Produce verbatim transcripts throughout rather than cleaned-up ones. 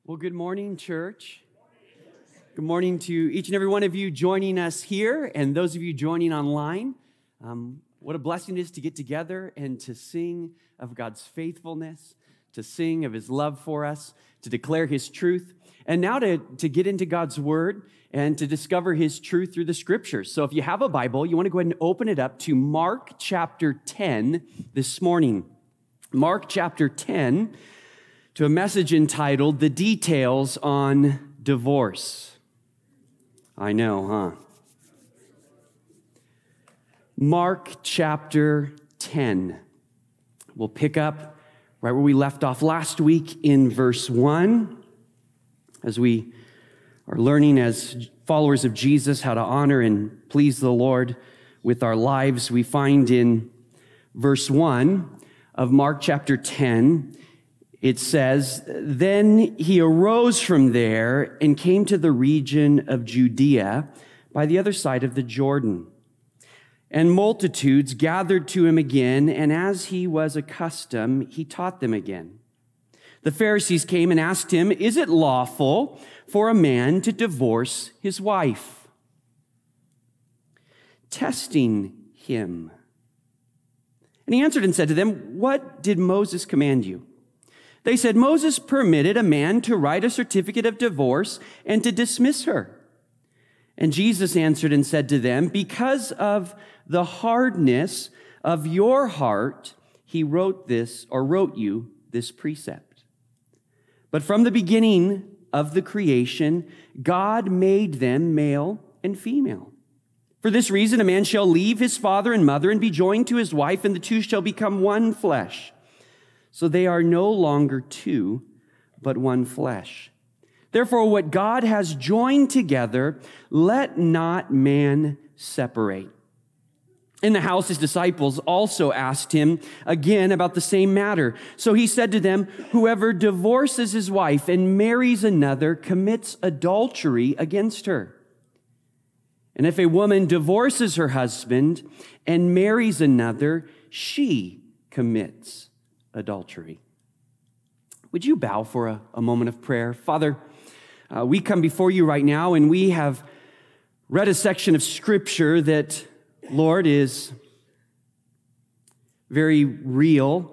Well, good morning, church. Good morning to each and every one of you joining us here and those of you joining online. Um, what a blessing it is to get together and to sing of God's faithfulness, to sing of His love for us, to declare His truth, and now to, to get into God's Word and to discover His truth through the Scriptures. So if you have a Bible, you want to go ahead and open it up to Mark chapter ten this morning. Mark chapter ten, to a message entitled, The Details on Divorce. I know, huh? Mark chapter ten. We'll pick up right where we left off last week in verse one, as we are learning as followers of Jesus how to honor and please the Lord with our lives. We find in verse one of Mark chapter ten, it says, Then he arose from there and came to the region of Judea by the other side of the Jordan. And multitudes gathered to him again, and as he was accustomed, he taught them again. The Pharisees came and asked him, Is it lawful for a man to divorce his wife? Testing him. And he answered and said to them, What did Moses command you? They said, Moses permitted a man to write a certificate of divorce and to dismiss her. And Jesus answered and said to them, Because of the hardness of your heart, he wrote this, or wrote you this precept. But from the beginning of the creation, God made them male and female. For this reason, a man shall leave his father and mother and be joined to his wife, and the two shall become one flesh. So they are no longer two, but one flesh. Therefore, what God has joined together, let not man separate. In the house, his disciples also asked him again about the same matter. So he said to them, Whoever divorces his wife and marries another commits adultery against her. And if a woman divorces her husband and marries another, she commits adultery. Would you bow for a, a moment of prayer? Father, uh, we come before you right now, and we have read a section of Scripture that, Lord, is very real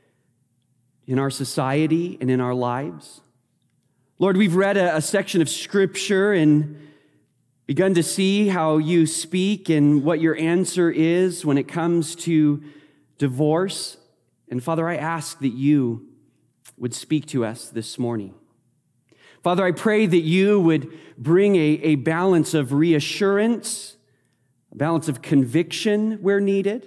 in our society and in our lives. Lord, we've read a, a section of Scripture and begun to see how you speak and what your answer is when it comes to divorce. And Father, I ask that you would speak to us this morning. Father, I pray that you would bring a, a balance of reassurance, a balance of conviction where needed.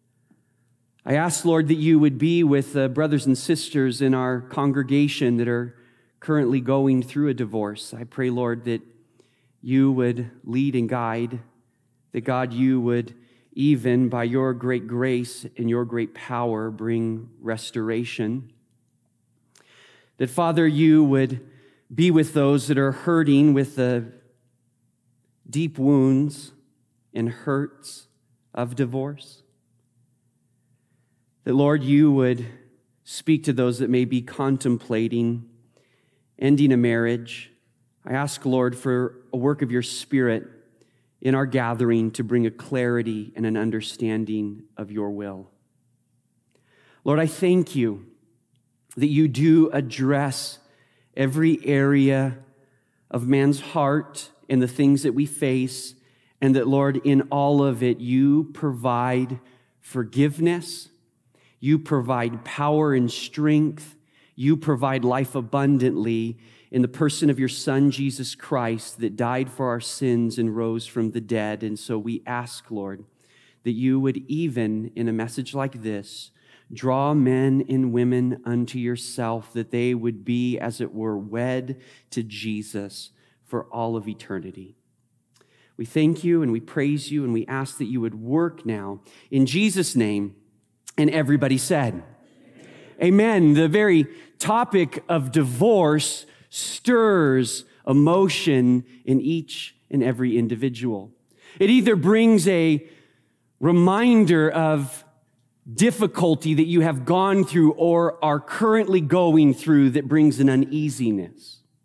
I ask, Lord, that you would be with the brothers and sisters in our congregation that are currently going through a divorce. I pray, Lord, that you would lead and guide, that God, you would even by your great grace and your great power bring restoration. That, Father, you would be with those that are hurting with the deep wounds and hurts of divorce. That, Lord, you would speak to those that may be contemplating ending a marriage. I ask, Lord, for a work of your Spirit in our gathering to bring a clarity and an understanding of your will. Lord, I thank you that you do address every area of man's heart and the things that we face, and that, Lord, in all of it, you provide forgiveness, you provide power and strength, you provide life abundantly in the person of your Son, Jesus Christ, that died for our sins and rose from the dead. And so we ask, Lord, that you would, even in a message like this, draw men and women unto yourself, that they would be, as it were, wed to Jesus for all of eternity. We thank you and we praise you, and we ask that you would work now in Jesus' name. And everybody said, Amen. Amen. The very topic of divorce stirs emotion in each and every individual. It either brings a reminder of difficulty that you have gone through or are currently going through that brings an uneasiness.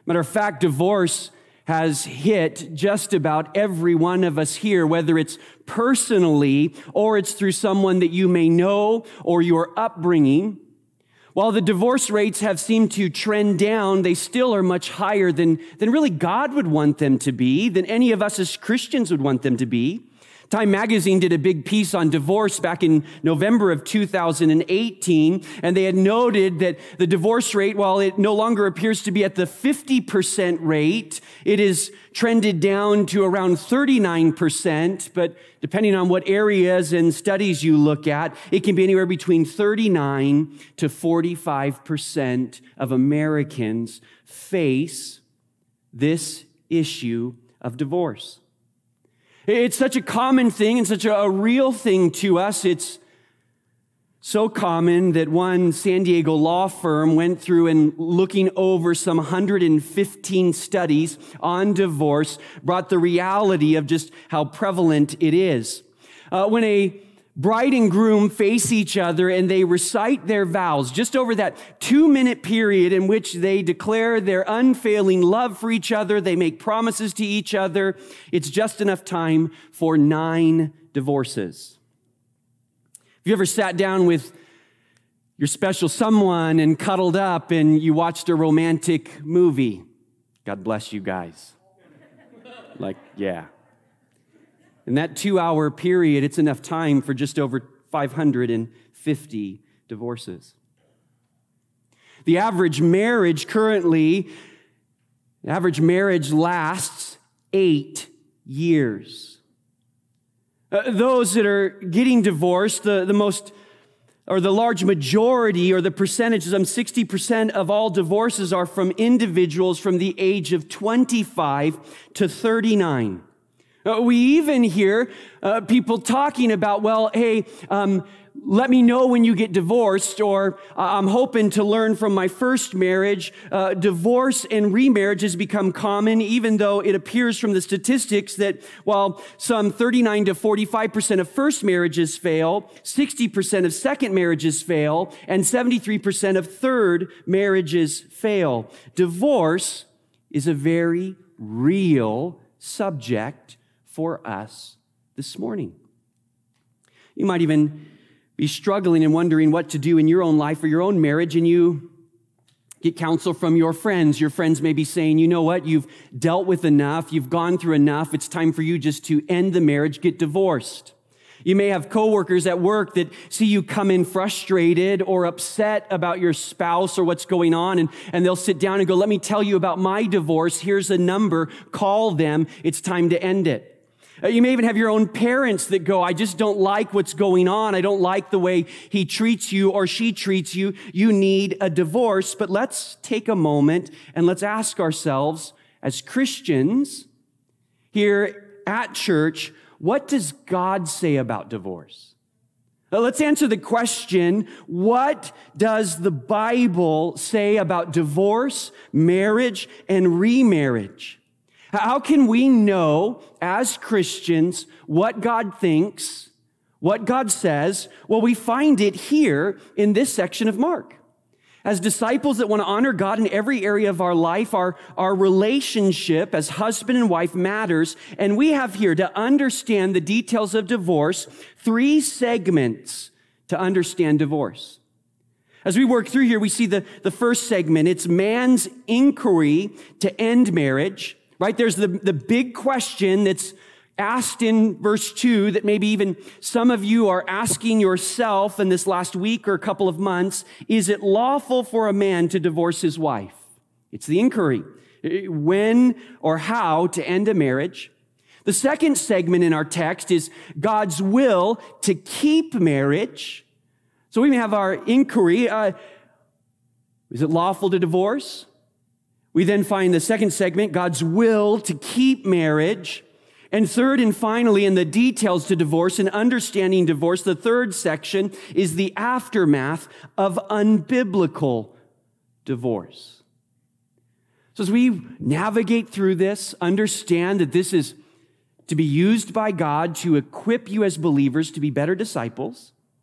Matter of fact, divorce has hit just about every one of us here, whether it's personally or it's through someone that you may know or your upbringing. While the divorce rates have seemed to trend down, they still are much higher than, than really God would want them to be, than any of us as Christians would want them to be. Time Magazine did a big piece on divorce back in November of two thousand eighteen, and they had noted that the divorce rate, while it no longer appears to be at the fifty percent rate, it is trended down to around thirty-nine percent, but depending on what areas and studies you look at, it can be anywhere between thirty-nine to forty-five percent of Americans face this issue of divorce. It's such a common thing and such a real thing to us. It's so common that one San Diego law firm went through and looking over some one hundred fifteen studies on divorce, brought the reality of just how prevalent it is. Uh, when a bride and groom face each other and they recite their vows, just over that two-minute period in which they declare their unfailing love for each other, they make promises to each other, it's just enough time for nine divorces. Have you ever sat down with your special someone and cuddled up and you watched a romantic movie? God bless you guys. Like, yeah. In that two-hour period, it's enough time for just over five hundred fifty divorces. The average marriage currently, the average marriage lasts eight years. Uh, those that are getting divorced, the, the most, or the large majority, or the percentages, some sixty percent of all divorces are from individuals from the age of twenty-five to thirty-nine. Uh, we even hear uh, people talking about, well, hey, um, let me know when you get divorced, or uh, I'm hoping to learn from my first marriage. Uh, divorce and remarriage has become common, even though it appears from the statistics that while some thirty-nine to forty-five percent of first marriages fail, sixty percent of second marriages fail, and seventy-three percent of third marriages fail. Divorce is a very real subject for us this morning. You might even be struggling and wondering what to do in your own life or your own marriage, and you get counsel from your friends. Your friends may be saying, you know what, you've dealt with enough, you've gone through enough, it's time for you just to end the marriage, get divorced. You may have coworkers at work that see you come in frustrated or upset about your spouse or what's going on, and, and they'll sit down and go, let me tell you about my divorce. Here's a number. Call them. It's time to end it. Uh, you may even have your own parents that go, I just don't like what's going on. I don't like the way he treats you or she treats you. You need a divorce. But let's take a moment and let's ask ourselves, as Christians here at church, what does God say about divorce? Now, let's answer the question, what does the Bible say about divorce, marriage, and remarriage? How can we know as Christians what God thinks, what God says? Well, we find it here in this section of Mark. As disciples that want to honor God in every area of our life, our, our relationship as husband and wife matters. And we have here, to understand the details of divorce, three segments to understand divorce. As we work through here, we see the, the first segment. It's man's inquiry to end marriage. Right? There's the, the big question that's asked in verse two that maybe even some of you are asking yourself in this last week or a couple of months. Is it lawful for a man to divorce his wife? It's the inquiry. When or how to end a marriage. The second segment in our text is God's will to keep marriage. So we have our inquiry. Uh, is it lawful to divorce? We then find the second segment, God's will to keep marriage. And third and finally, in the details to divorce and understanding divorce, the third section is the aftermath of unbiblical divorce. So as we navigate through this, understand that this is to be used by God to equip you as believers to be better disciples.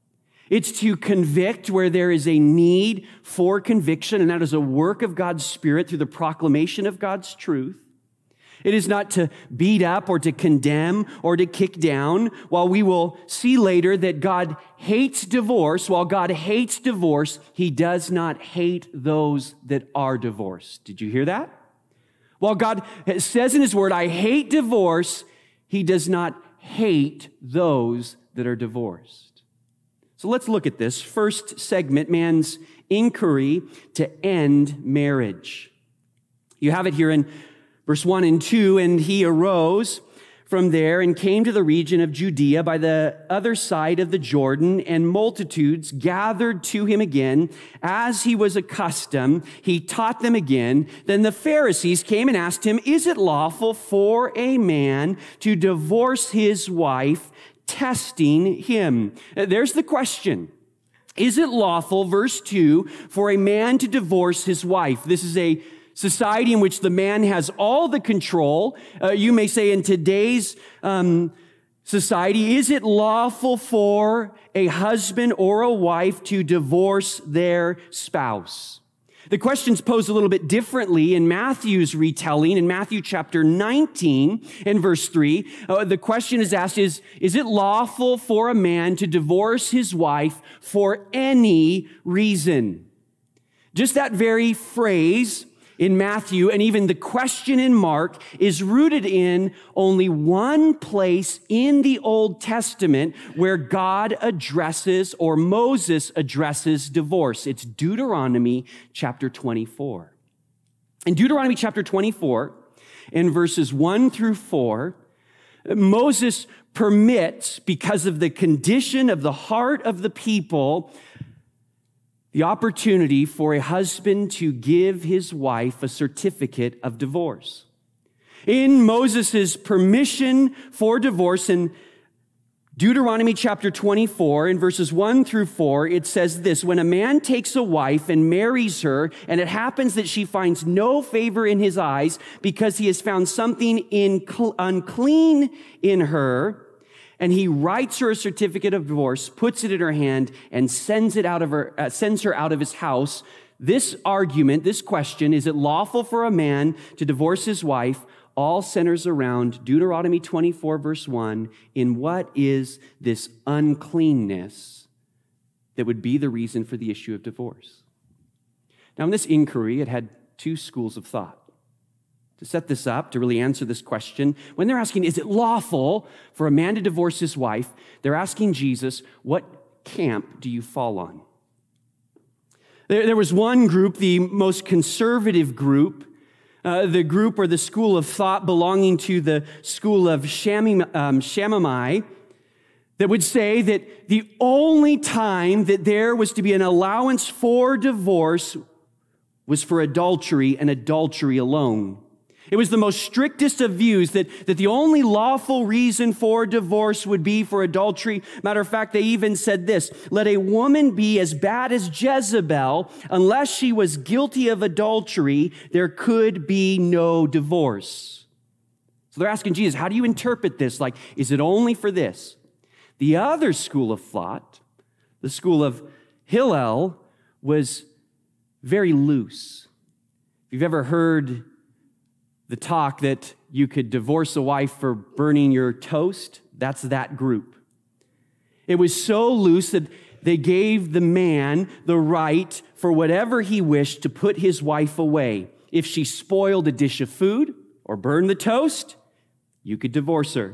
It's to convict where there is a need for conviction, and that is a work of God's Spirit through the proclamation of God's truth. It is not to beat up or to condemn or to kick down. While we will see later that God hates divorce, while God hates divorce, he does not hate those that are divorced. Did you hear that? While God says in his word, I hate divorce, he does not hate those that are divorced. So let's look at this. First segment, man's inquiry to end marriage. You have it here in verse one and two, and he arose from there and came to the region of Judea by the other side of the Jordan, and multitudes gathered to him again as he was accustomed. He taught them again. Then the Pharisees came and asked him, is it lawful for a man to divorce his wife, testing him? There's the question. Is it lawful, verse two, for a man to divorce his wife? This is a society in which the man has all the control. Uh, you may say in today's um, society, is it lawful for a husband or a wife to divorce their spouse? The question's posed a little bit differently in Matthew's retelling. In Matthew chapter nineteen and verse three, uh, the question is asked, is, is it lawful for a man to divorce his wife for any reason? Just that very phrase in Matthew, and even the question in Mark, is rooted in only one place in the Old Testament where God addresses, or Moses addresses, divorce. It's Deuteronomy chapter twenty-four. In Deuteronomy chapter twenty-four, in verses one through four, Moses permits, because of the condition of the heart of the people, the opportunity for a husband to give his wife a certificate of divorce. In Moses' permission for divorce in Deuteronomy chapter twenty-four, in verses one through four, it says this: when a man takes a wife and marries her, and it happens that she finds no favor in his eyes because he has found something in unclean in her, and he writes her a certificate of divorce, puts it in her hand, and sends it out of her, uh, sends her out of his house. This argument, this question, is it lawful for a man to divorce his wife, all centers around Deuteronomy twenty-four, verse one, in what is this uncleanness that would be the reason for the issue of divorce. Now, in this inquiry, it had two schools of thought. To set this up, to really answer this question, when they're asking, is it lawful for a man to divorce his wife, they're asking Jesus, what camp do you fall on? There, there was one group, the most conservative group, uh, the group or the school of thought belonging to the school of Shammai, um, Shammai, that would say that the only time that there was to be an allowance for divorce was for adultery and adultery alone. It was the most strictest of views that, that the only lawful reason for divorce would be for adultery. Matter of fact, they even said this: let a woman be as bad as Jezebel, unless she was guilty of adultery, there could be no divorce. So they're asking Jesus, how do you interpret this? Like, is it only for this? The other school of thought, the school of Hillel, was very loose. If you've ever heard the talk that you could divorce a wife for burning your toast, that's that group. It was so loose that they gave the man the right for whatever he wished to put his wife away. If she spoiled a dish of food or burned the toast, you could divorce her.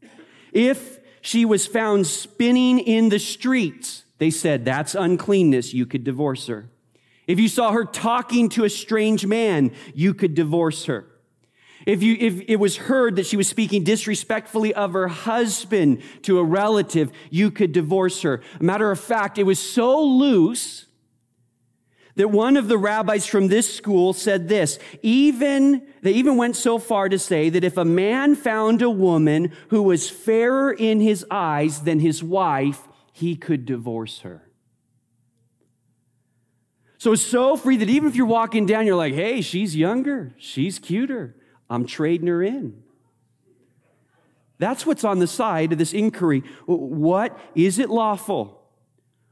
If she was found spinning in the streets, they said that's uncleanness, you could divorce her. If you saw her talking to a strange man, you could divorce her. If you, if it was heard that she was speaking disrespectfully of her husband to a relative, you could divorce her. A matter of fact, it was so loose that one of the rabbis from this school said this: even, they even went so far to say that if a man found a woman who was fairer in his eyes than his wife, he could divorce her. So it's so free that even if you're walking down, you're like, hey, she's younger, she's cuter, I'm trading her in. That's what's on the side of this inquiry. What is it lawful?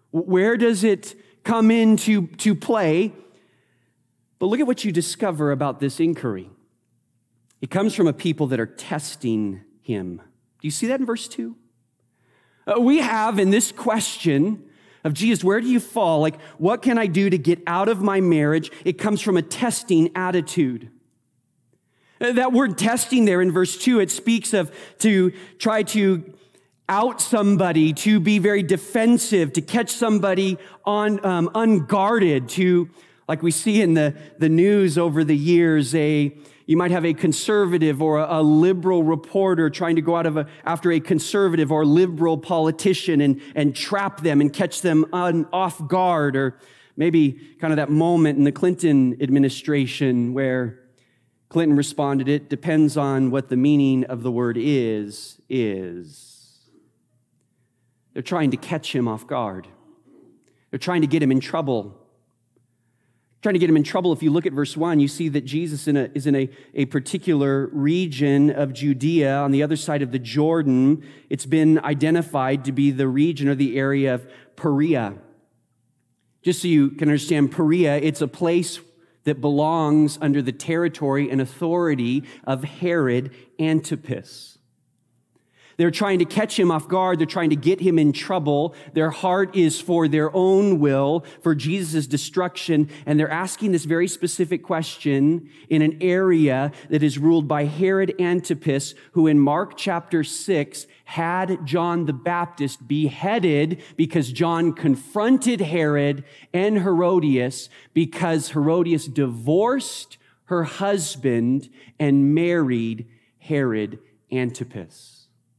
Where does it come into to play? But look at what you discover about this inquiry. It comes from a people that are testing him. Do you see that in verse two? Uh, we have in this question of Jesus, where do you fall? Like, what can I do to get out of my marriage? It comes from a testing attitude. That word testing there in verse two, it speaks of to try to out somebody, to be very defensive, to catch somebody on um, unguarded, to, like we see in the, the news over the years, a you might have a conservative or a, a liberal reporter trying to go out of a, after a conservative or liberal politician and, and trap them and catch them on, off guard, or maybe kind of that moment in the Clinton administration where Clinton responded, it depends on what the meaning of the word is, is. They're trying to catch him off guard. They're trying to get him in trouble. Trying to get him in trouble. If you look at verse one, you see that Jesus in a, is in a, a particular region of Judea on the other side of the Jordan. It's been identified to be the region or the area of Perea. Just so you can understand, Perea, it's a place that belongs under the territory and authority of Herod Antipas. They're trying to catch him off guard. They're trying to get him in trouble. Their heart is for their own will, for Jesus' destruction. And they're asking this very specific question in an area that is ruled by Herod Antipas, who in Mark chapter six had John the Baptist beheaded because John confronted Herod and Herodias because Herodias divorced her husband and married Herod Antipas.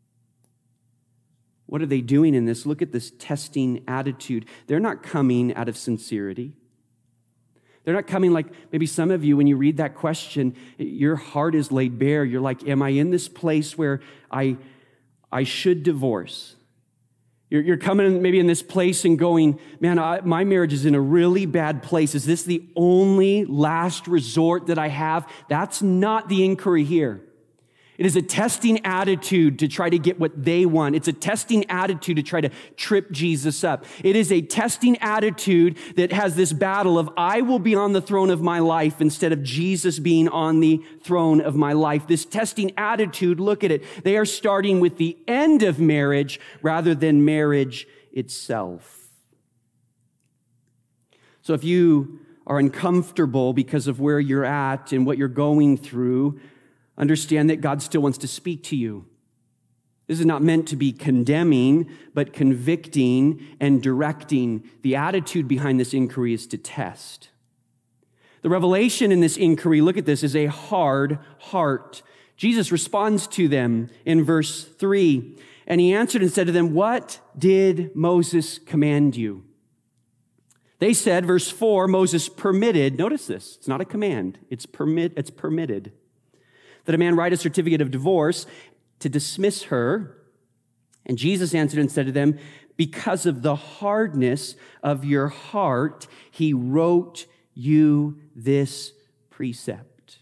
What are they doing in this? Look at this testing attitude. They're not coming out of sincerity. They're not coming like maybe some of you, when you read that question, your heart is laid bare. You're like, am I in this place where I, I should divorce? You're, you're coming maybe in this place and going, man, I, my marriage is in a really bad place. Is this the only last resort that I have? That's not the inquiry here. It is a testing attitude to try to get what they want. It's a testing attitude to try to trip Jesus up. It is a testing attitude that has this battle of, I will be on the throne of my life instead of Jesus being on the throne of my life. This testing attitude, look at it. They are starting with the end of marriage rather than marriage itself. So if you are uncomfortable because of where you're at and what you're going through, understand that God still wants to speak to you. This is not meant to be condemning, but convicting and directing. The attitude behind this inquiry is to test. The revelation in this inquiry, look at this, is a hard heart. Jesus responds to them in verse three, and he answered and said to them, what did Moses command you? They said, verse four, Moses permitted, notice this, it's not a command, it's permit, it's permitted, that a man write a certificate of divorce to dismiss her. And Jesus answered and said to them, because of the hardness of your heart, he wrote you this precept.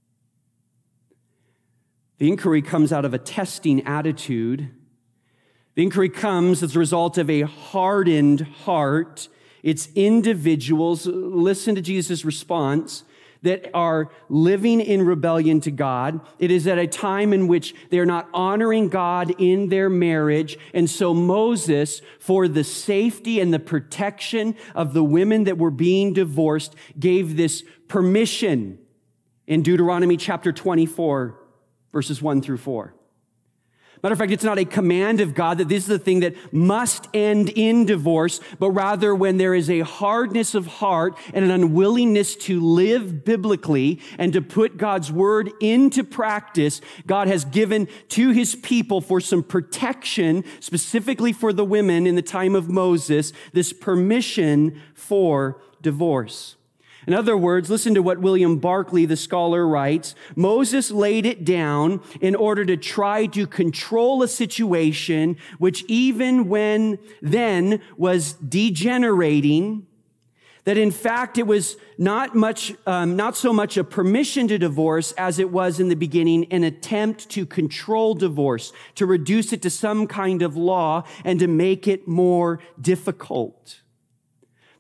The inquiry comes out of a testing attitude. The inquiry comes as a result of a hardened heart. It's individuals, listen to Jesus' response, that are living in rebellion to God. It is at a time in which they're not honoring God in their marriage. And so Moses, for the safety and the protection of the women that were being divorced, gave this permission in Deuteronomy chapter twenty-four, verses one through four. Matter of fact, it's not a command of God that this is the thing that must end in divorce, but rather when there is a hardness of heart and an unwillingness to live biblically and to put God's word into practice, God has given to his people for some protection, specifically for the women in the time of Moses, this permission for divorce. In other words, listen to what William Barclay, the scholar, writes. Moses laid it down in order to try to control a situation which even when then was degenerating, that in fact it was not much, um, not so much a permission to divorce as it was in the beginning an attempt to control divorce, to reduce it to some kind of law and to make it more difficult.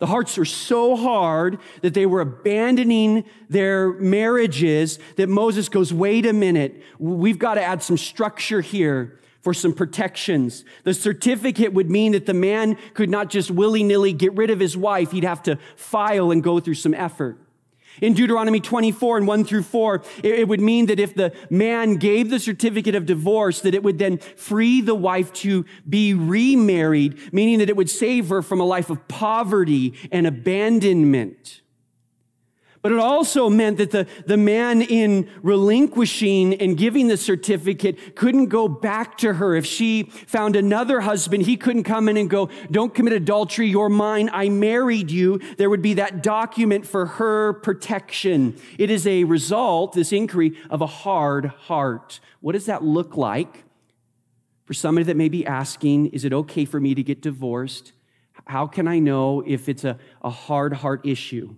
The hearts were so hard that they were abandoning their marriages that Moses goes, wait a minute, we've got to add some structure here for some protections. The certificate would mean that the man could not just willy-nilly get rid of his wife. He'd have to file and go through some effort. In Deuteronomy twenty-four and one through four, it would mean that if the man gave the certificate of divorce, that it would then free the wife to be remarried, meaning that it would save her from a life of poverty and abandonment. But it also meant that the, the man in relinquishing and giving the certificate couldn't go back to her. If she found another husband, he couldn't come in and go, don't commit adultery, you're mine, I married you. There would be that document for her protection. It is a result, this inquiry, of a hard heart. What does that look like for somebody that may be asking, is it okay for me to get divorced? How can I know if it's a, a hard heart issue?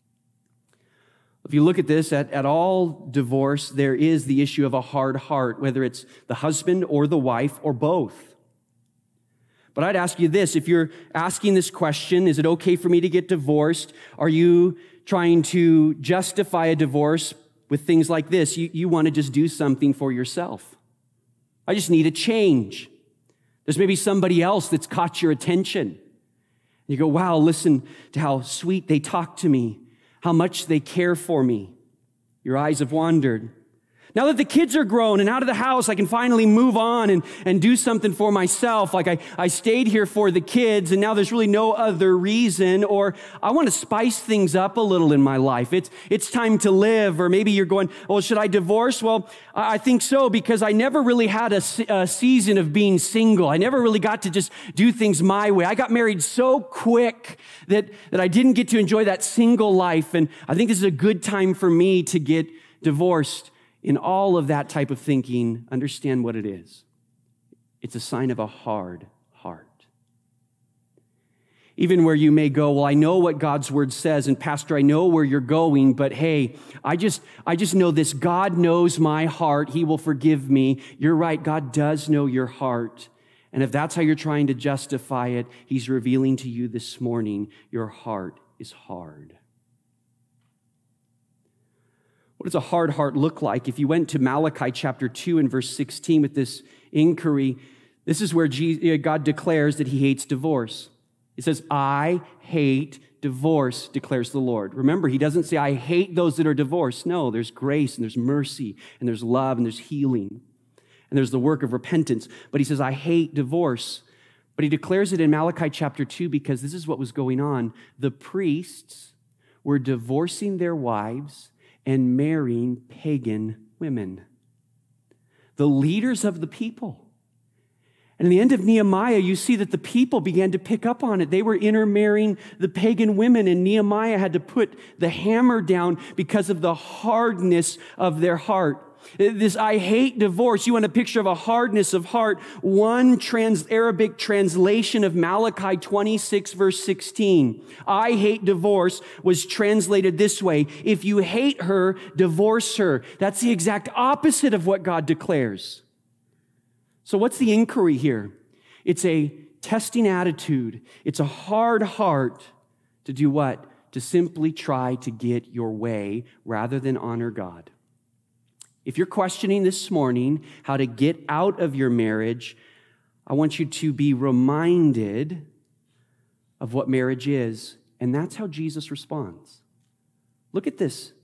If you look at this, at, at all divorce, there is the issue of a hard heart, whether it's the husband or the wife or both. But I'd ask you this, if you're asking this question, is it okay for me to get divorced? Are you trying to justify a divorce with things like this? You, you want to just do something for yourself. I just need a change. There's maybe somebody else that's caught your attention. You go, wow, listen to how sweet they talk to me, how much they care for me. Your eyes have wandered. Now that the kids are grown and out of the house, I can finally move on and, and do something for myself. Like I, I stayed here for the kids and now there's really no other reason. Or I want to spice things up a little in my life. It's, it's time to live. Or maybe you're going, well, should I divorce? Well, I think so because I never really had a, a season of being single. I never really got to just do things my way. I got married so quick that, that I didn't get to enjoy that single life. And I think this is a good time for me to get divorced. In all of that type of thinking, understand what it is. It's a sign of a hard heart. Even where you may go, well, I know what God's word says, and Pastor, I know where you're going, but hey, I just, I just know this. God knows my heart. He will forgive me. You're right. God does know your heart. And if that's how you're trying to justify it, he's revealing to you this morning, your heart is hard. What does a hard heart look like? If you went to Malachi chapter two and verse sixteen with this inquiry, this is where God declares that he hates divorce. It says, I hate divorce, declares the Lord. Remember, he doesn't say, I hate those that are divorced. No, there's grace and there's mercy and there's love and there's healing and there's the work of repentance. But he says, I hate divorce. But he declares it in Malachi chapter two because this is what was going on. The priests were divorcing their wives and marrying pagan women, the leaders of the people. And in the end of Nehemiah, you see that the people began to pick up on it. They were intermarrying the pagan women, and Nehemiah had to put the hammer down because of the hardness of their heart. This I hate divorce. You want a picture of a hardness of heart. One trans Arabic translation of Malachi twenty-six verse sixteen. I hate divorce was translated this way. If you hate her, divorce her. That's the exact opposite of what God declares. So what's the inquiry here? It's a testing attitude. It's a hard heart to do what? To simply try to get your way rather than honor God. If you're questioning this morning how to get out of your marriage, I want you to be reminded of what marriage is, and that's how Jesus responds. Look at this.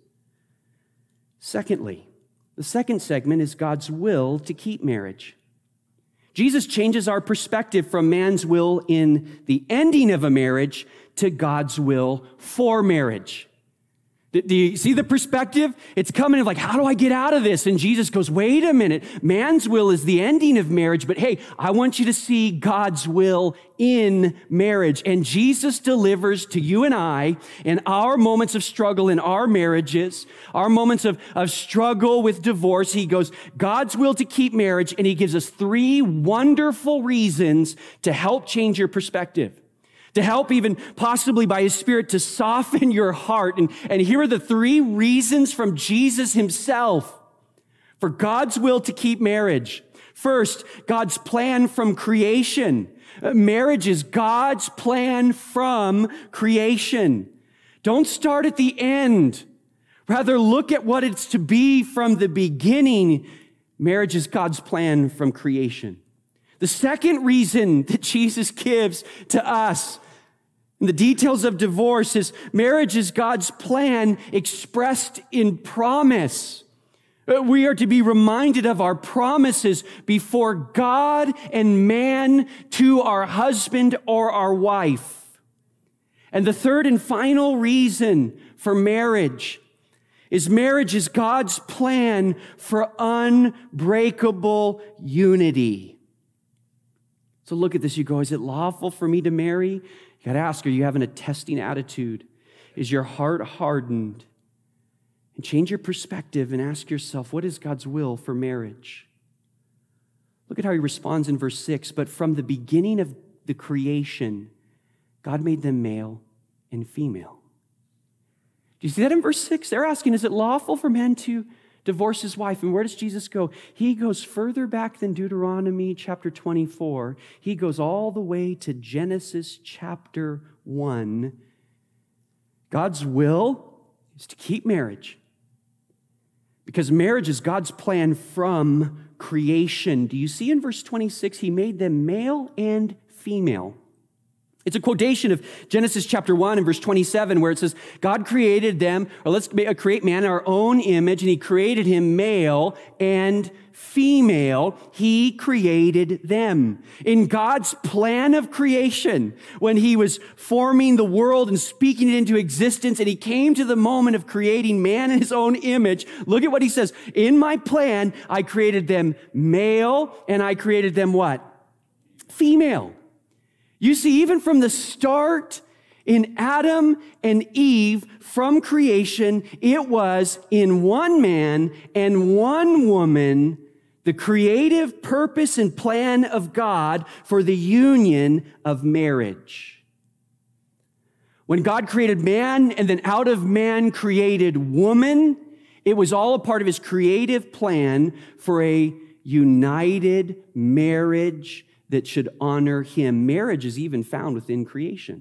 Secondly, the second segment is God's will to keep marriage. Jesus changes our perspective from man's will in the ending of a marriage to God's will for marriage. Do you see the perspective? It's coming of like, how do I get out of this? And Jesus goes, wait a minute. Man's will is the ending of marriage, but hey, I want you to see God's will in marriage. And Jesus delivers to you and I in our moments of struggle in our marriages, our moments of, of struggle with divorce. He goes, God's will to keep marriage, and he gives us three wonderful reasons to help change your perspective. To help even possibly by his Spirit to soften your heart. And, and here are the three reasons from Jesus himself for God's will to keep marriage. First, God's plan from creation. Uh, Marriage is God's plan from creation. Don't start at the end. Rather, look at what it's to be from the beginning. Marriage is God's plan from creation. The second reason that Jesus gives to us in the details of divorce is marriage is God's plan expressed in promise. We are to be reminded of our promises before God and man to our husband or our wife. And the third and final reason for marriage is marriage is God's plan for unbreakable unity. So look at this, you go, is it lawful for me to marry? You got to ask, are you having a testing attitude? Is your heart hardened? And change your perspective and ask yourself, what is God's will for marriage? Look at how he responds in verse six. But from the beginning of the creation, God made them male and female. Do you see that in verse six? They're asking, is it lawful for man to divorce his wife? And where does Jesus go? He goes further back than Deuteronomy chapter twenty-four. He goes all the way to Genesis chapter one. God's will is to keep marriage, because marriage is God's plan from creation. Do you see in verse twenty-six, he made them male and female. It's a quotation of Genesis chapter one and verse twenty-seven, where it says, God created them, or let's create man in our own image, and he created him male and female. He created them. In God's plan of creation, when he was forming the world and speaking it into existence, and he came to the moment of creating man in his own image, look at what he says. In my plan, I created them male, and I created them what? Female. You see, even from the start in Adam and Eve, from creation, it was in one man and one woman, the creative purpose and plan of God for the union of marriage. When God created man and then out of man created woman, it was all a part of his creative plan for a united marriage that should honor him. Marriage is even found within creation.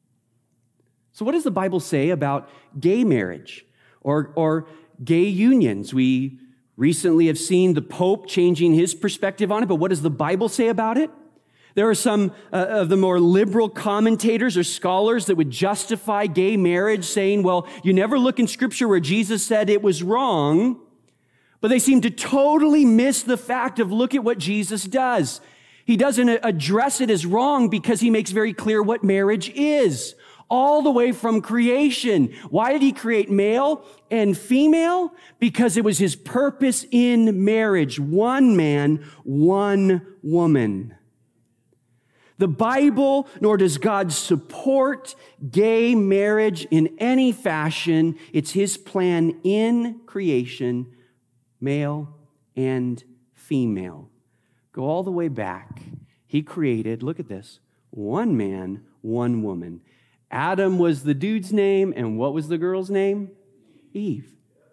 So what does the Bible say about gay marriage or, or gay unions? We recently have seen the Pope changing his perspective on it, but what does the Bible say about it? There are some uh, of the more liberal commentators or scholars that would justify gay marriage, saying, well, you never look in Scripture where Jesus said it was wrong, but they seem to totally miss the fact of look at what Jesus does. He doesn't address it as wrong because he makes very clear what marriage is, all the way from creation. Why did he create male and female? Because it was his purpose in marriage. One man, one woman. The Bible, nor does God support gay marriage in any fashion. It's his plan in creation, male and female. Go all the way back. He created, look at this, one man, one woman. Adam was the dude's name, and what was the girl's name? Eve.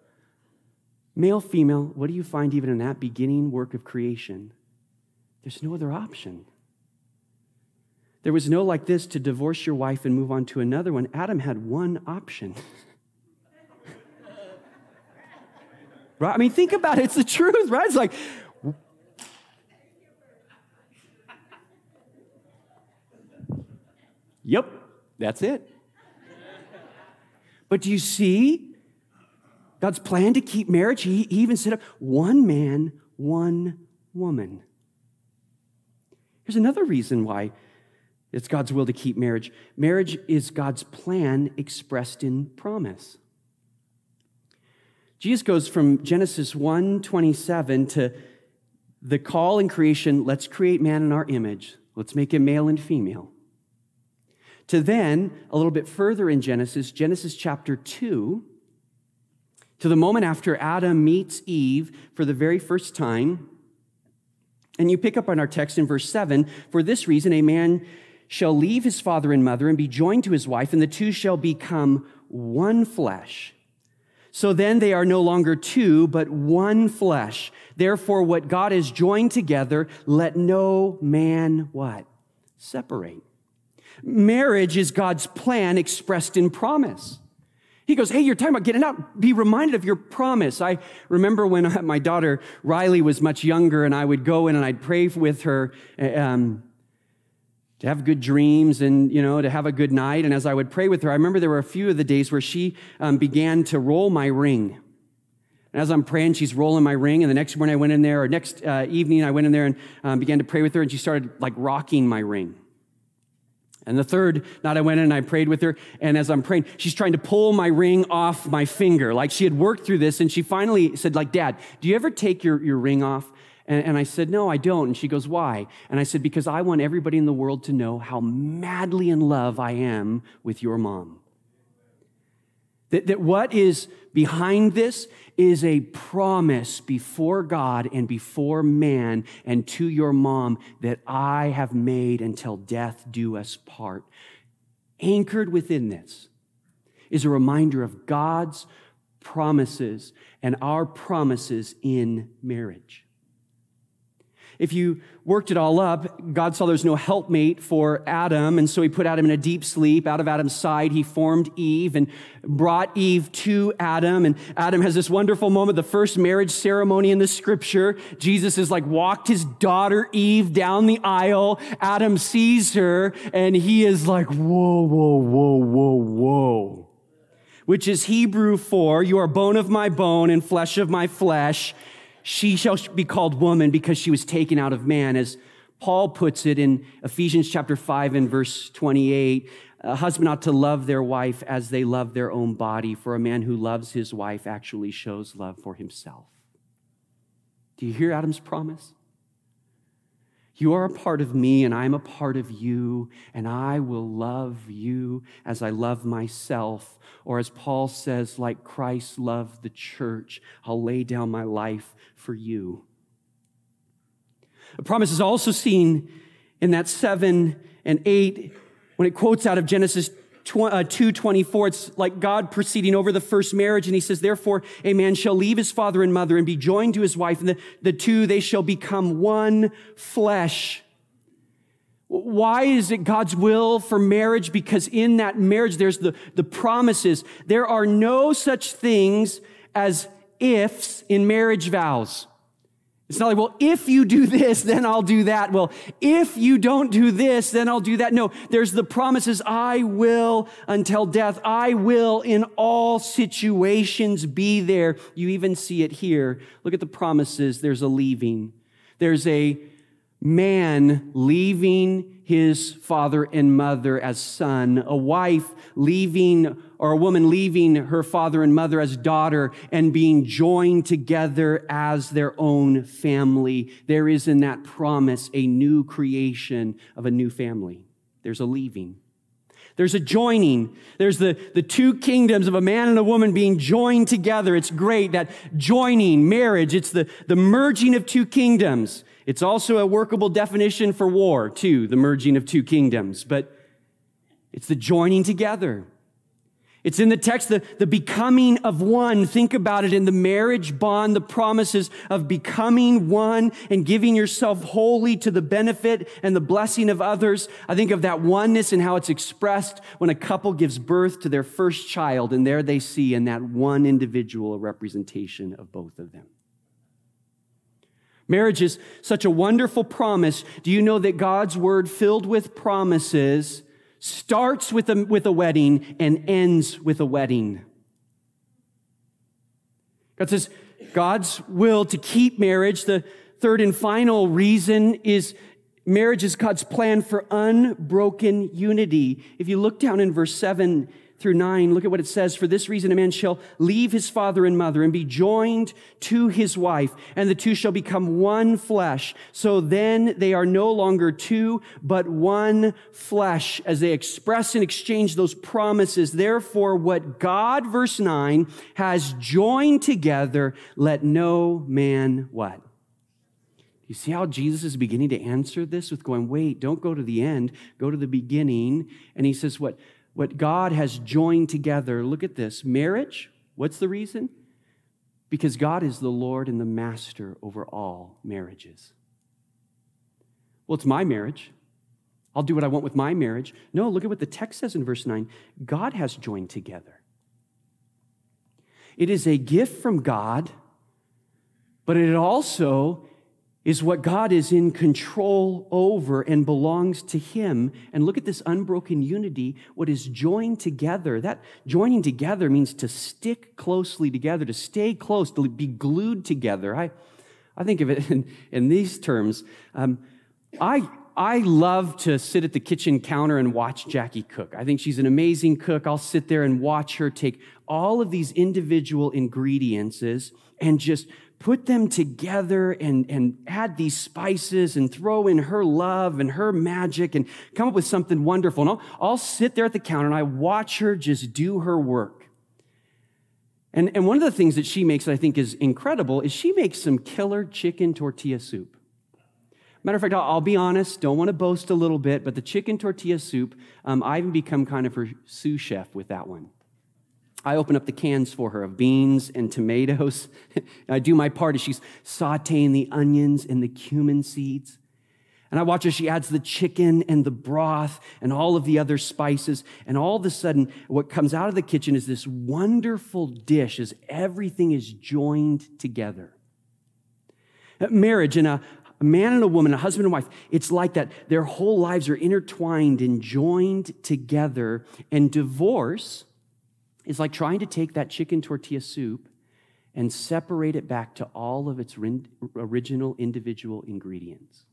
Male, female, what do you find even in that beginning work of creation? There's no other option. There was no like this to divorce your wife and move on to another one. Adam had one option. Right? I mean, think about it. It's the truth, right? It's like, yep, that's it. But do you see God's plan to keep marriage? He, he even set up one man, one woman. Here's another reason why it's God's will to keep marriage. Marriage is God's plan expressed in promise. Jesus goes from Genesis one twenty-seven to the call in creation, let's create man in our image. Let's make him male and female. To then, a little bit further in Genesis, Genesis chapter two, to the moment after Adam meets Eve for the very first time. And you pick up on our text in verse seven, for this reason a man shall leave his father and mother and be joined to his wife, and the two shall become one flesh. So then they are no longer two, but one flesh. Therefore, what God has joined together, let no man, what? separate. Marriage is God's plan expressed in promise. He goes, hey, you're talking about getting out. Be reminded of your promise. I remember when my daughter Riley was much younger, and I would go in and I'd pray with her um, to have good dreams and, you know, to have a good night. And as I would pray with her, I remember there were a few of the days where she um, began to roll my ring. And as I'm praying, she's rolling my ring. And the next morning I went in there, or next uh, evening I went in there and um, began to pray with her, and she started like rocking my ring. And the third night I went in and I prayed with her, and as I'm praying, she's trying to pull my ring off my finger. Like she had worked through this, and she finally said, like, Dad, do you ever take your, your ring off? And, and I said, no, I don't. And she goes, why? And I said, because I want everybody in the world to know how madly in love I am with your mom. That, that what is behind this is a promise before God and before man and to your mom that I have made until death do us part. Anchored within this is a reminder of God's promises and our promises in marriage. If you worked it all up, God saw there was no helpmate for Adam, and so he put Adam in a deep sleep. Out of Adam's side, he formed Eve and brought Eve to Adam, and Adam has this wonderful moment, the first marriage ceremony in the scripture. Jesus is like walked his daughter Eve down the aisle. Adam sees her, and he is like, whoa, whoa, whoa, whoa, whoa. Which is Hebrew for, you are bone of my bone and flesh of my flesh. She shall be called woman because she was taken out of man. As Paul puts it in Ephesians chapter five and verse twenty-eight, a husband ought to love their wife as they love their own body, for a man who loves his wife actually shows love for himself. Do you hear Adam's promise? You are a part of me, and I'm a part of you, and I will love you as I love myself. Or as Paul says, like Christ loved the church, I'll lay down my life for you. The promise is also seen in that seven and eight, when it quotes out of Genesis two twenty-four, it's like God proceeding over the first marriage, and he says, therefore, a man shall leave his father and mother and be joined to his wife, and the, the two, they shall become one flesh. Why is it God's will for marriage? Because in that marriage, there's the, the promises. There are no such things as ifs in marriage vows. It's not like, well, if you do this, then I'll do that. Well, if you don't do this, then I'll do that. No, there's the promises, I will until death. I will in all situations be there. You even see it here. Look at the promises. There's a leaving. There's a man leaving his father and mother as son, a wife leaving, or a woman leaving her father and mother as daughter and being joined together as their own family. There is in that promise a new creation of a new family. There's a leaving. There's a joining. There's the, the two kingdoms of a man and a woman being joined together. It's great, that joining, marriage. It's the, the merging of two kingdoms. It's also a workable definition for war, too, the merging of two kingdoms. But it's the joining together. It's in the text, the, the becoming of one. Think about it in the marriage bond, the promises of becoming one and giving yourself wholly to the benefit and the blessing of others. I think of that oneness and how it's expressed when a couple gives birth to their first child, and there they see in that one individual a representation of both of them. Marriage is such a wonderful promise. Do you know that God's word filled with promises starts with a, with a wedding and ends with a wedding? God says God's will to keep marriage. The third and final reason is marriage is God's plan for unbroken unity. If you look down in verse seven through nine, look at what it says. For this reason, a man shall leave his father and mother and be joined to his wife, and the two shall become one flesh. So then they are no longer two, but one flesh, as they express and exchange those promises. Therefore, what God, verse nine, has joined together, let no man what? You see how Jesus is beginning to answer this with going, wait, don't go to the end, go to the beginning. And he says, what? What God has joined together, look at this, marriage, what's the reason? Because God is the Lord and the master over all marriages. Well, it's my marriage. I'll do what I want with my marriage. No, look at what the text says in verse nine. God has joined together. It is a gift from God, but it also is what God is in control over and belongs to him. And look at this unbroken unity, what is joined together. That joining together means to stick closely together, to stay close, to be glued together. I, I think of it in, in these terms. Um, I, I love to sit at the kitchen counter and watch Jackie cook. I think she's an amazing cook. I'll sit there and watch her take all of these individual ingredients and just put them together and, and add these spices and throw in her love and her magic and come up with something wonderful. And I'll, I'll sit there at the counter and I watch her just do her work. And, and one of the things that she makes that I think is incredible is she makes some killer chicken tortilla soup. Matter of fact, I'll, I'll be honest, don't want to boast a little bit, but the chicken tortilla soup, um, I even become kind of her sous chef with that one. I open up the cans for her of beans and tomatoes. I do my part as she's sauteing the onions and the cumin seeds. And I watch as she adds the chicken and the broth and all of the other spices. And all of a sudden, what comes out of the kitchen is this wonderful dish as everything is joined together. Marriage and a A man and a woman, a husband and wife, it's like that. Their whole lives are intertwined and joined together. And divorce is like trying to take that chicken tortilla soup and separate it back to all of its original individual ingredients.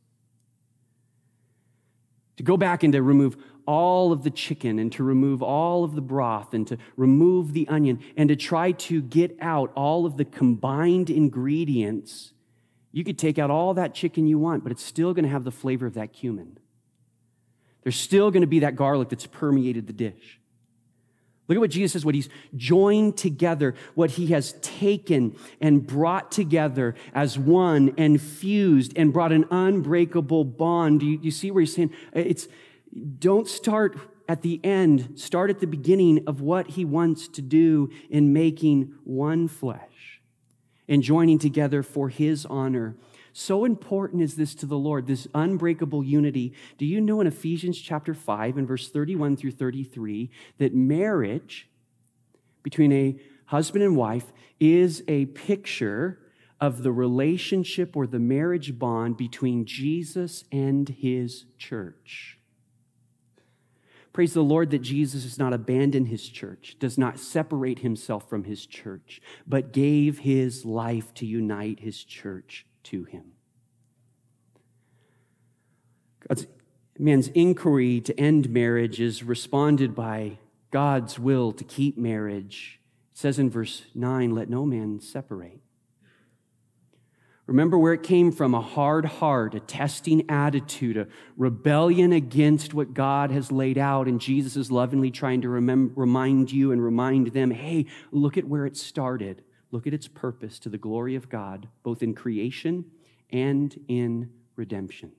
To go back and to remove all of the chicken and to remove all of the broth and to remove the onion and to try to get out all of the combined ingredients. You could take out all that chicken you want, but it's still going to have the flavor of that cumin. There's still going to be that garlic that's permeated the dish. Look at what Jesus says, what he's joined together, what he has taken and brought together as one and fused and brought an unbreakable bond. Do you, you see where he's saying, it's, don't start at the end, start at the beginning of what he wants to do in making one flesh and joining together for his honor. So important is this to the Lord, this unbreakable unity. Do you know in Ephesians chapter five and verse thirty-one through thirty-three that marriage between a husband and wife is a picture of the relationship or the marriage bond between Jesus and his church? Praise the Lord that Jesus does not abandon his church, does not separate himself from his church, but gave his life to unite his church to him. God's, man's inquiry to end marriage is responded by God's will to keep marriage. It says in verse nine, let no man separate. Remember where it came from, a hard heart, a testing attitude, a rebellion against what God has laid out, and Jesus is lovingly trying to remember, remind you and remind them, hey, look at where it started. Look at its purpose to the glory of God, both in creation and in redemption.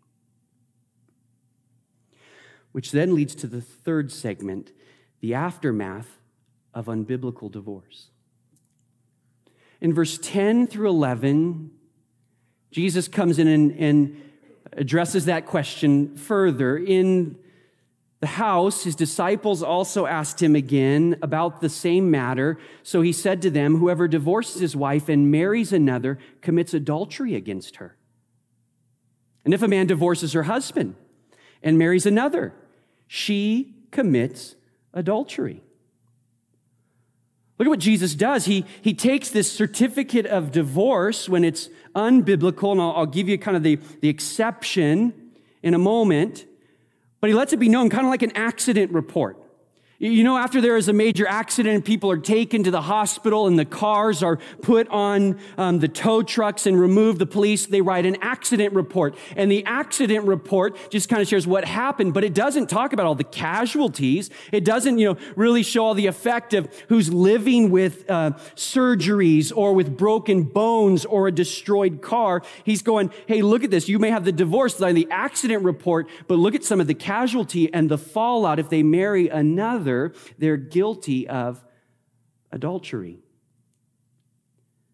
Which then leads to the third segment, the aftermath of unbiblical divorce. In verse ten through eleven, Jesus comes in and, and addresses that question further. In the house, his disciples also asked him again about the same matter. So he said to them, whoever divorces his wife and marries another commits adultery against her. And if a man divorces her husband and marries another, she commits adultery. Look at what Jesus does. He, he takes this certificate of divorce when it's unbiblical, and I'll, I'll give you kind of the, the exception in a moment, but he lets it be known kind of like an accident report. You know, after there is a major accident and people are taken to the hospital and the cars are put on um, the tow trucks and removed, the police, they write an accident report. And the accident report just kind of shares what happened, but it doesn't talk about all the casualties. It doesn't, you know, really show all the effect of who's living with uh, surgeries or with broken bones or a destroyed car. He's going, hey, look at this. You may have the divorce, like the accident report, but look at some of the casualty and the fallout if they marry another. They're guilty of adultery.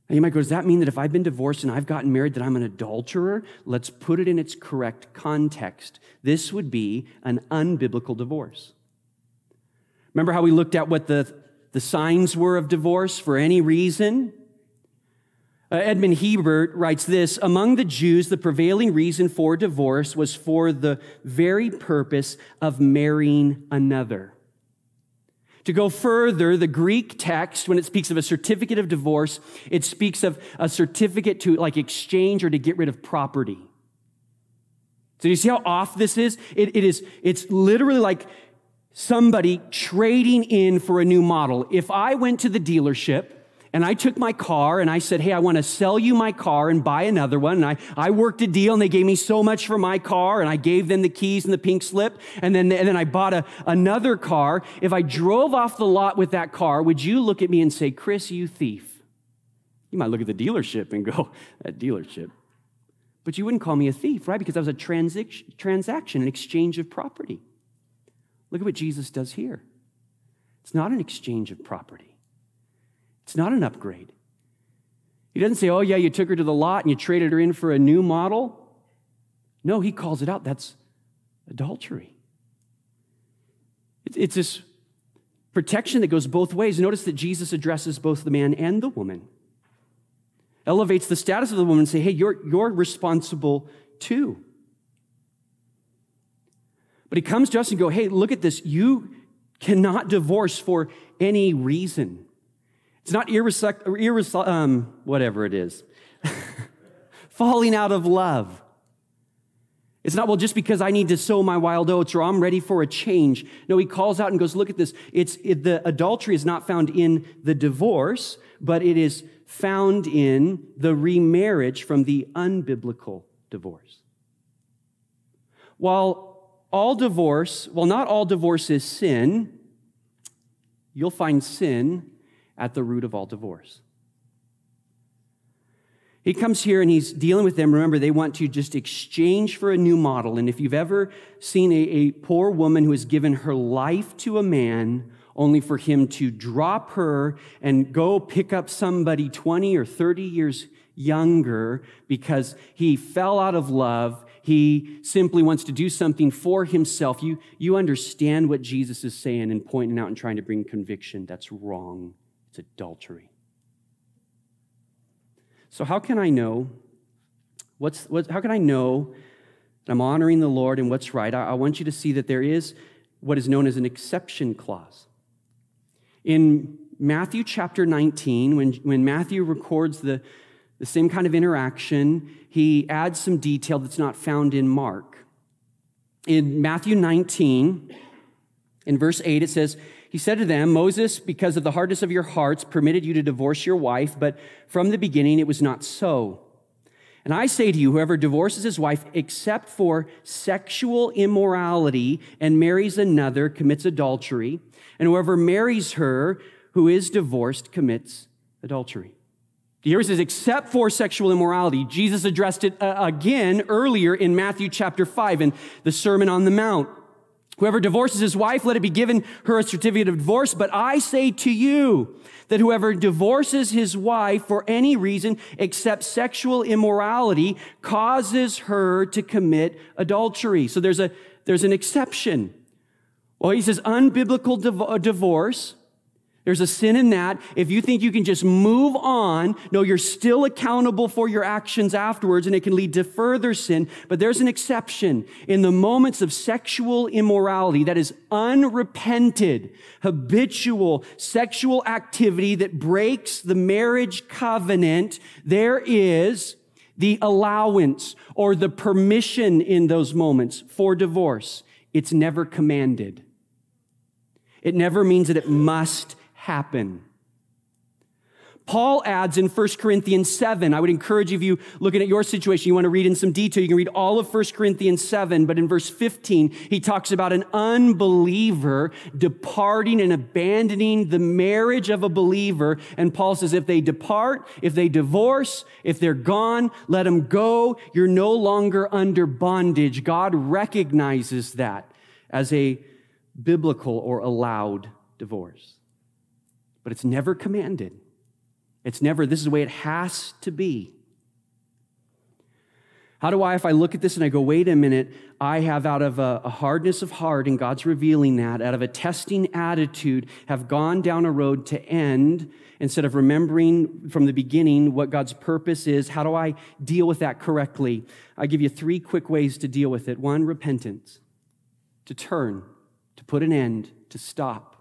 Now you might go, does that mean that if I've been divorced and I've gotten married that I'm an adulterer? Let's put it in its correct context. This would be an unbiblical divorce. Remember how we looked at what the, the signs were of divorce for any reason? Uh, Edmund Hebert writes this, among the Jews, the prevailing reason for divorce was for the very purpose of marrying another. To go further, the Greek text, when it speaks of a certificate of divorce, it speaks of a certificate to like exchange or to get rid of property. So you see how off this is? It, it is, it's literally like somebody trading in for a new model. If I went to the dealership and I took my car and I said, hey, I want to sell you my car and buy another one. And I, I worked a deal and they gave me so much for my car and I gave them the keys and the pink slip. And then, and then I bought a, another car. If I drove off the lot with that car, would you look at me and say, Chris, you thief? You might look at the dealership and go, that dealership. But you wouldn't call me a thief, right? Because that was a transac- transaction, an exchange of property. Look at what Jesus does here. It's not an exchange of property. It's not an upgrade. He doesn't say, oh, yeah, you took her to the lot and you traded her in for a new model. No, he calls it out. That's adultery. It's this protection that goes both ways. Notice that Jesus addresses both the man and the woman. Elevates the status of the woman and say, hey, you're, you're responsible too. But he comes to us and go, hey, look at this. You cannot divorce for any reason. It's not irrespect, irres- um, whatever it is. Falling out of love. It's not, well, just because I need to sow my wild oats or I'm ready for a change. No, he calls out and goes, look at this. It's it, the adultery is not found in the divorce, but it is found in the remarriage from the unbiblical divorce. While all divorce, well, not all divorce is sin, you'll find sin at the root of all divorce. He comes here and he's dealing with them. Remember, they want to just exchange for a new model. And if you've ever seen a, a poor woman who has given her life to a man only for him to drop her and go pick up somebody twenty or thirty years younger because he fell out of love, he simply wants to do something for himself, you, you understand what Jesus is saying and pointing out and trying to bring conviction. That's wrong. It's adultery. So how can I know what's what? How can I know that I'm honoring the Lord and what's right? I, I want you to see that there is what is known as an exception clause. In Matthew chapter nineteen, when, when Matthew records the, the same kind of interaction, he adds some detail that's not found in Mark. In Matthew nineteen, in verse eight, it says, he said to them, Moses, because of the hardness of your hearts, permitted you to divorce your wife, but from the beginning it was not so. And I say to you, whoever divorces his wife except for sexual immorality and marries another commits adultery, and whoever marries her who is divorced commits adultery. Here it says, except for sexual immorality. Jesus addressed it uh, again earlier in Matthew chapter five in the Sermon on the Mount. Whoever divorces his wife, let it be given her a certificate of divorce. But I say to you that whoever divorces his wife for any reason except sexual immorality causes her to commit adultery. So there's a there's an exception. Well, he says unbiblical div- divorce. There's a sin in that. If you think you can just move on, no, you're still accountable for your actions afterwards, and it can lead to further sin. But there's an exception. In the moments of sexual immorality, that is unrepented, habitual sexual activity that breaks the marriage covenant, there is the allowance or the permission in those moments for divorce. It's never commanded. It never means that it must happen. Paul adds in First Corinthians seven, I would encourage you, if you looking at your situation, you want to read in some detail, you can read all of First Corinthians seven, but in verse fifteen, he talks about an unbeliever departing and abandoning the marriage of a believer, and Paul says if they depart, if they divorce, if they're gone, let them go. You're no longer under bondage. God recognizes that as a biblical or allowed divorce. But it's never commanded. It's never, this is the way it has to be. How do I, if I look at this and I go, wait a minute, I have out of a, a hardness of heart, and God's revealing that, out of a testing attitude, have gone down a road to end, instead of remembering from the beginning what God's purpose is, how do I deal with that correctly? I give you three quick ways to deal with it. One, repentance, to turn, to put an end, to stop.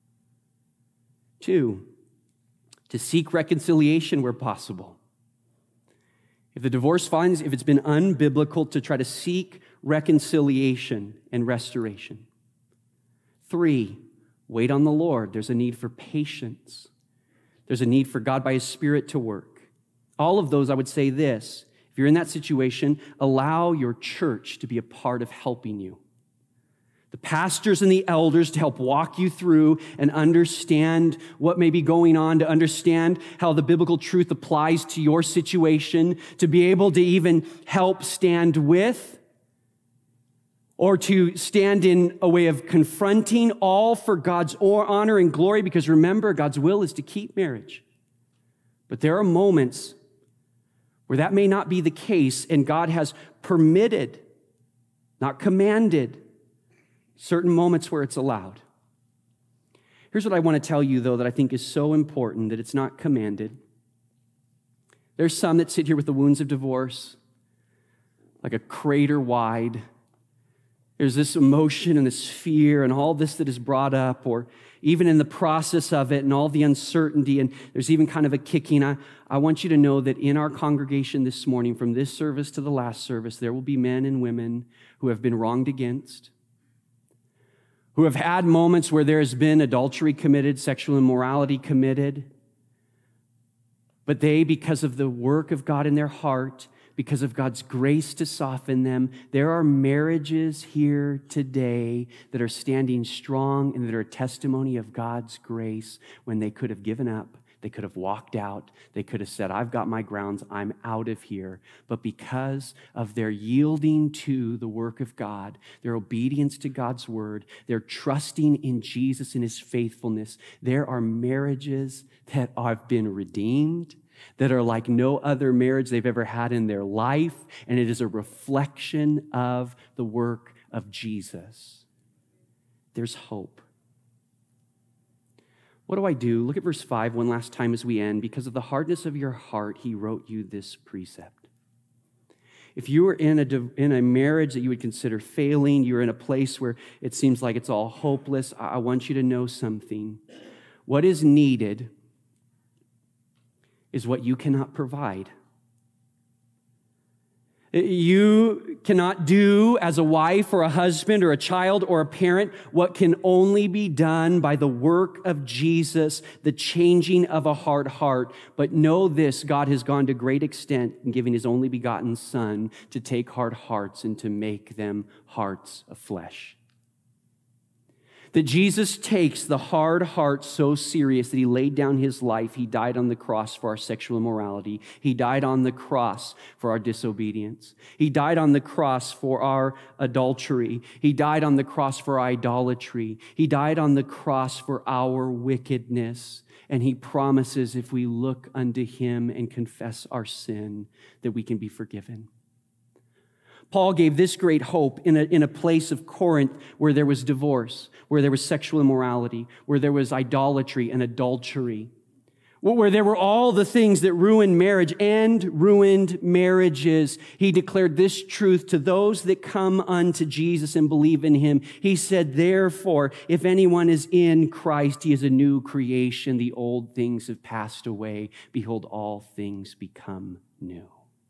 Two, to seek reconciliation where possible. If the divorce finds, if it's been unbiblical, to try to seek reconciliation and restoration. Three, wait on the Lord. There's a need for patience. There's a need for God by His Spirit to work. All of those, I would say this, if you're in that situation, allow your church to be a part of helping you. The pastors and the elders to help walk you through and understand what may be going on, to understand how the biblical truth applies to your situation, to be able to even help stand with or to stand in a way of confronting, all for God's honor and glory, because remember, God's will is to keep marriage. But there are moments where that may not be the case, and God has permitted, not commanded, certain moments where it's allowed. Here's what I want to tell you, though, that I think is so important, that it's not commanded. There's some that sit here with the wounds of divorce, like a crater wide. There's this emotion and this fear and all this that is brought up, or even in the process of it and all the uncertainty, and there's even kind of a kicking. I, I want you to know that in our congregation this morning, from this service to the last service, there will be men and women who have been wronged against, who have had moments where there has been adultery committed, sexual immorality committed, but they, because of the work of God in their heart, because of God's grace to soften them, there are marriages here today that are standing strong and that are a testimony of God's grace when they could have given up. They could have walked out. They could have said, I've got my grounds. I'm out of here. But because of their yielding to the work of God, their obedience to God's word, their trusting in Jesus and His faithfulness, there are marriages that have been redeemed, that are like no other marriage they've ever had in their life, and it is a reflection of the work of Jesus. There's hope. What do I do? Look at verse five one last time as we end. Because of the hardness of your heart, He wrote you this precept. If you were in a, in a marriage that you would consider failing, you're in a place where it seems like it's all hopeless, I want you to know something. What is needed is what you cannot provide. You cannot do as a wife or a husband or a child or a parent what can only be done by the work of Jesus, the changing of a hard heart. But know this, God has gone to great extent in giving His only begotten Son to take hard hearts and to make them hearts of flesh. That Jesus takes the hard heart so serious that He laid down His life. He died on the cross for our sexual immorality. He died on the cross for our disobedience. He died on the cross for our adultery. He died on the cross for idolatry. He died on the cross for our wickedness. And He promises if we look unto Him and confess our sin, that we can be forgiven. Paul gave this great hope in a, in a place of Corinth where there was divorce, where there was sexual immorality, where there was idolatry and adultery, where there were all the things that ruined marriage and ruined marriages. He declared this truth to those that come unto Jesus and believe in Him. He said, therefore, if anyone is in Christ, he is a new creation. The old things have passed away. Behold, all things become new.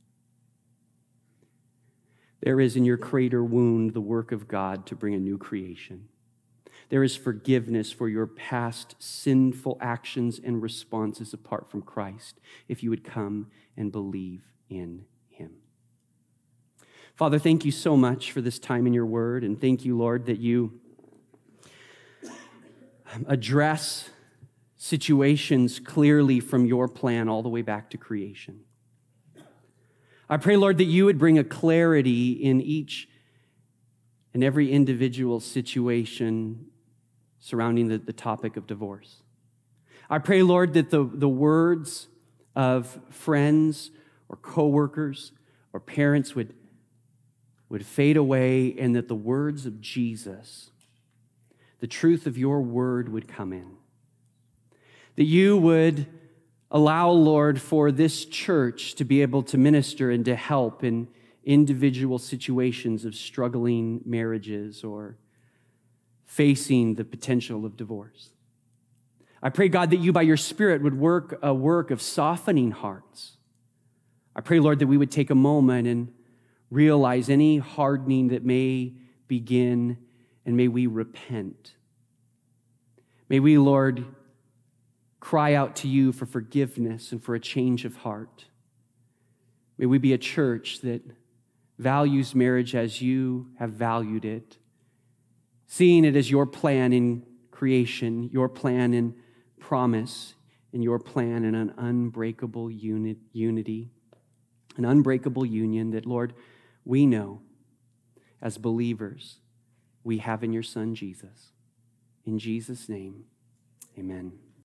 There is in your crater wound the work of God to bring a new creation. There is forgiveness for your past sinful actions and responses apart from Christ, if you would come and believe in Him. Father, thank you so much for this time in your word, and thank you, Lord, that you address situations clearly from your plan all the way back to creation. I pray, Lord, that you would bring a clarity in each and every individual situation surrounding the, the topic of divorce. I pray, Lord, that the, the words of friends or coworkers or parents would, would fade away, and that the words of Jesus, the truth of your word, would come in. That you would allow, Lord, for this church to be able to minister and to help in individual situations of struggling marriages or facing the potential of divorce. I pray, God, that you by your Spirit would work a work of softening hearts. I pray, Lord, that we would take a moment and realize any hardening that may begin, and may we repent. May we, Lord, cry out to you for forgiveness and for a change of heart. May we be a church that values marriage as you have valued it, seeing it as your plan in creation, your plan in promise, and your plan in an unbreakable uni- unity, an unbreakable union that, Lord, we know as believers we have in your Son, Jesus. In Jesus' name, amen.